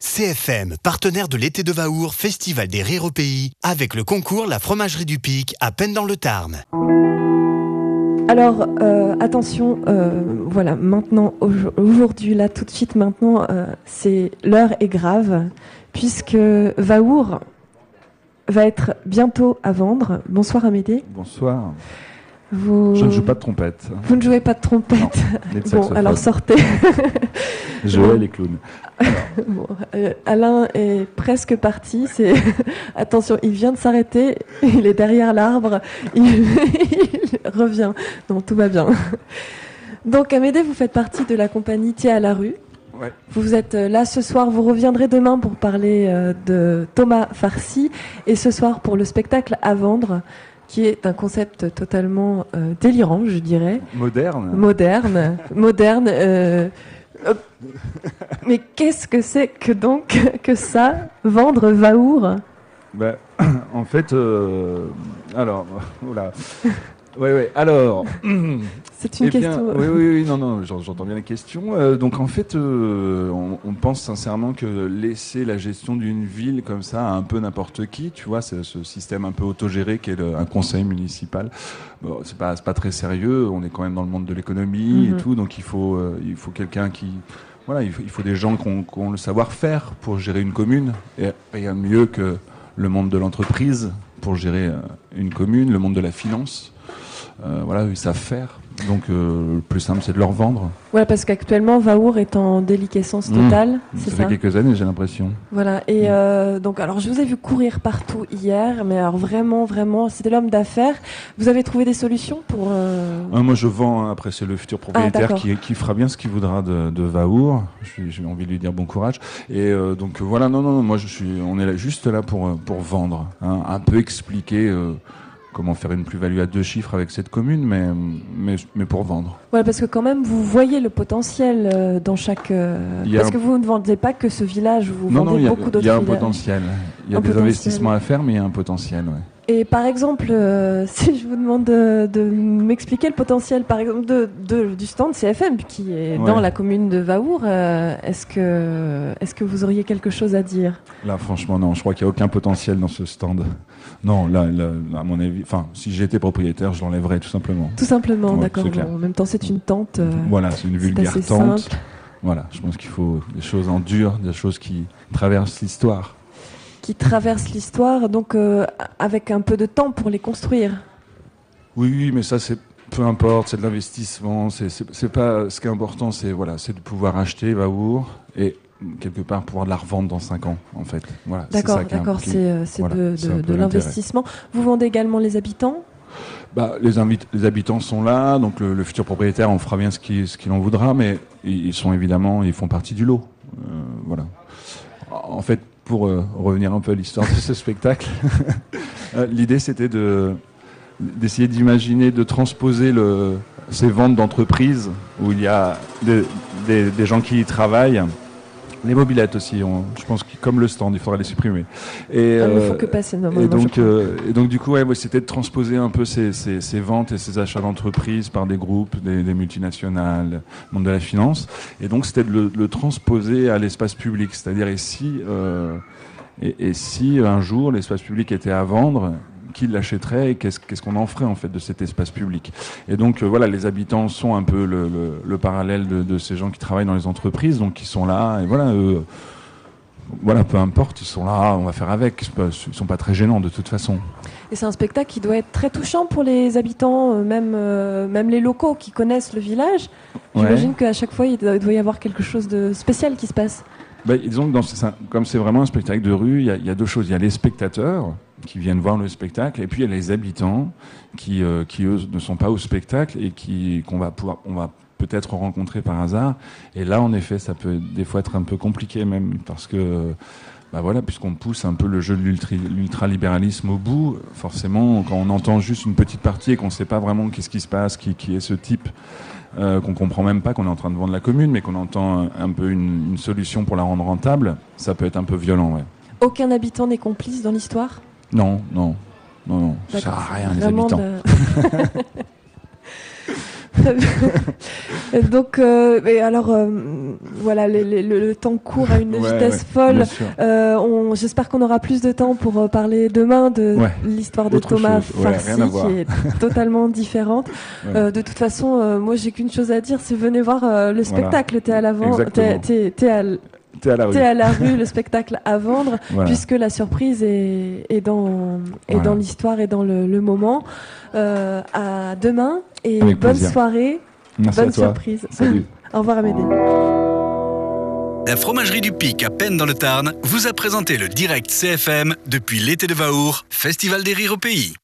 CFM, partenaire de l'été de Vahour, Festival des Rires au Pays, avec le concours La Fromagerie du Pic, à Pennes-dans-le-Tarn. Alors, attention, voilà, maintenant, aujourd'hui, là, tout de suite, maintenant, l'heure est grave, puisque Vahour va être bientôt à vendre. Bonsoir Amédée. Bonsoir. Je ne joue pas de trompette. Vous ne jouez pas de trompette. Bon, alors sortez. Joël est clown. Bon, Alain est presque parti. Attention, il vient de s'arrêter. Il est derrière l'arbre. Il revient. Non, tout va bien. Donc Amédée, vous faites partie de la compagnie Thiers à la rue. Ouais. Vous êtes là ce soir. Vous reviendrez demain pour parler de Thomas Farcy. Et ce soir pour le spectacle à vendre, qui est un concept totalement délirant, je dirais. Moderne. Mais qu'est-ce que c'est que donc que ça, vendre Vahour ? En fait, alors, oula. Ouais, alors. C'est une question. Oui, non, j'entends bien la question. Donc en fait, on pense sincèrement que laisser la gestion d'une ville comme ça à un peu n'importe qui, tu vois, c'est ce système un peu autogéré qu'est un conseil municipal. Bon, c'est pas très sérieux. On est quand même dans le monde de l'économie et tout, donc il faut quelqu'un qui, voilà, il faut des gens qui ont le savoir-faire pour gérer une commune. Et rien de mieux que le monde de l'entreprise pour gérer une commune, le monde de la finance. Voilà, ils savent faire. Donc le plus simple, c'est de leur vendre. Ouais, parce qu'actuellement, Vahour est en déliquescence totale. C'est ça fait quelques années, j'ai l'impression. Voilà. Et donc, alors, je vous ai vu courir partout hier, mais alors vraiment, c'était l'homme d'affaires. Vous avez trouvé des solutions pour moi, je vends. Après, c'est le futur propriétaire qui fera bien ce qu'il voudra de Vahour. J'ai envie de lui dire bon courage. Et donc voilà, non. Moi, on est là, juste là pour vendre, hein, un peu expliquer. Comment faire une plus-value à 2 chiffres avec cette commune, mais pour vendre. Voilà, parce que quand même, vous voyez le potentiel dans chaque... parce que vous ne vendez pas que ce village, vous vendez beaucoup d'autres villages. Il y a un potentiel. Il y a des investissements à faire, mais il y a un potentiel, ouais. Et par exemple, si je vous demande de m'expliquer le potentiel, par exemple, du stand CFM, qui est dans la commune de Vahour, est-ce que vous auriez quelque chose à dire ? Là, franchement, non. Je crois qu'il n'y a aucun potentiel dans ce stand. Non, là, à mon avis, si j'étais propriétaire, je l'enlèverais tout simplement. Tout simplement, d'accord. Bon, en même temps, c'est une tente. Voilà, c'est une vulgaire tente. Simple. Voilà, je pense qu'il faut des choses en dur, des choses qui traversent l'histoire. Qui traversent l'histoire, donc avec un peu de temps pour les construire. Oui, mais ça, peu importe, c'est de l'investissement. C'est pas ce qui est important, c'est de pouvoir acheter Vahour et quelque part pouvoir la revendre dans 5 ans, en fait. Voilà, d'accord, c'est de l'investissement. Vous vendez également les habitants ? Les habitants sont là, donc le futur propriétaire, on fera bien ce qu'il en voudra, mais ils font partie du lot. Voilà. En fait, pour revenir un peu à l'histoire de ce spectacle, l'idée c'était d'essayer d'imaginer, de transposer ces ventes d'entreprises où il y a des gens qui y travaillent. Les mobilettes aussi, je pense que comme le stand, il faudra les supprimer. Et, il ne faut que passer le moment. Et donc du coup, c'était de transposer un peu ces ventes et ces achats d'entreprises par des groupes, des multinationales, le monde de la finance. Et donc c'était de le transposer à l'espace public. C'est-à-dire et si un jour l'espace public était à vendre, qui l'achèterait et qu'est-ce qu'on en ferait en fait de cet espace public. Et donc voilà, les habitants sont un peu le parallèle de ces gens qui travaillent dans les entreprises, donc ils sont là et voilà, peu importe, ils sont là, on va faire avec, ils sont pas très gênants de toute façon. Et c'est un spectacle qui doit être très touchant pour les habitants, même les locaux qui connaissent le village. J'imagine qu'à chaque fois il doit y avoir quelque chose de spécial qui se passe. Disons que comme c'est vraiment un spectacle de rue, il y a 2 choses. Il y a les spectateurs qui viennent voir le spectacle, et puis il y a les habitants qui eux ne sont pas au spectacle et qu'on va peut-être rencontrer par hasard. Et là, en effet, ça peut des fois être un peu compliqué même, parce que puisqu'on pousse un peu le jeu de l'ultralibéralisme au bout, forcément, quand on entend juste une petite partie et qu'on ne sait pas vraiment qu'est-ce qui se passe, qui est ce type, qu'on comprend même pas qu'on est en train de vendre la commune, mais qu'on entend un peu une solution pour la rendre rentable, ça peut être un peu violent, ouais. Aucun habitant n'est complice dans l'histoire ? Non. Ça sert à rien, les habitants. Très bien. Et donc, voilà, le temps court à une vitesse folle. bien sûr. J'espère qu'on aura plus de temps pour parler demain de l'histoire de Autre Thomas chose. Ouais, Farcy, rien à voir. qui est totalement différente. Ouais. De toute façon, moi, j'ai qu'une chose à dire, c'est venez voir le spectacle. T'es à l'avant, Exactement. t'es à la rue. T'es à la rue, le spectacle à vendre, Voilà. puisque la surprise est dans l'histoire et dans le moment. À demain et Avec bonne plaisir. soirée, Merci bonne à toi. surprise. Salut. Au revoir Amédée. La Fromagerie du Pic à Pennes dans le Tarn vous a présenté le direct CFM depuis l'été de Vaour, Festival des Rires au Pays.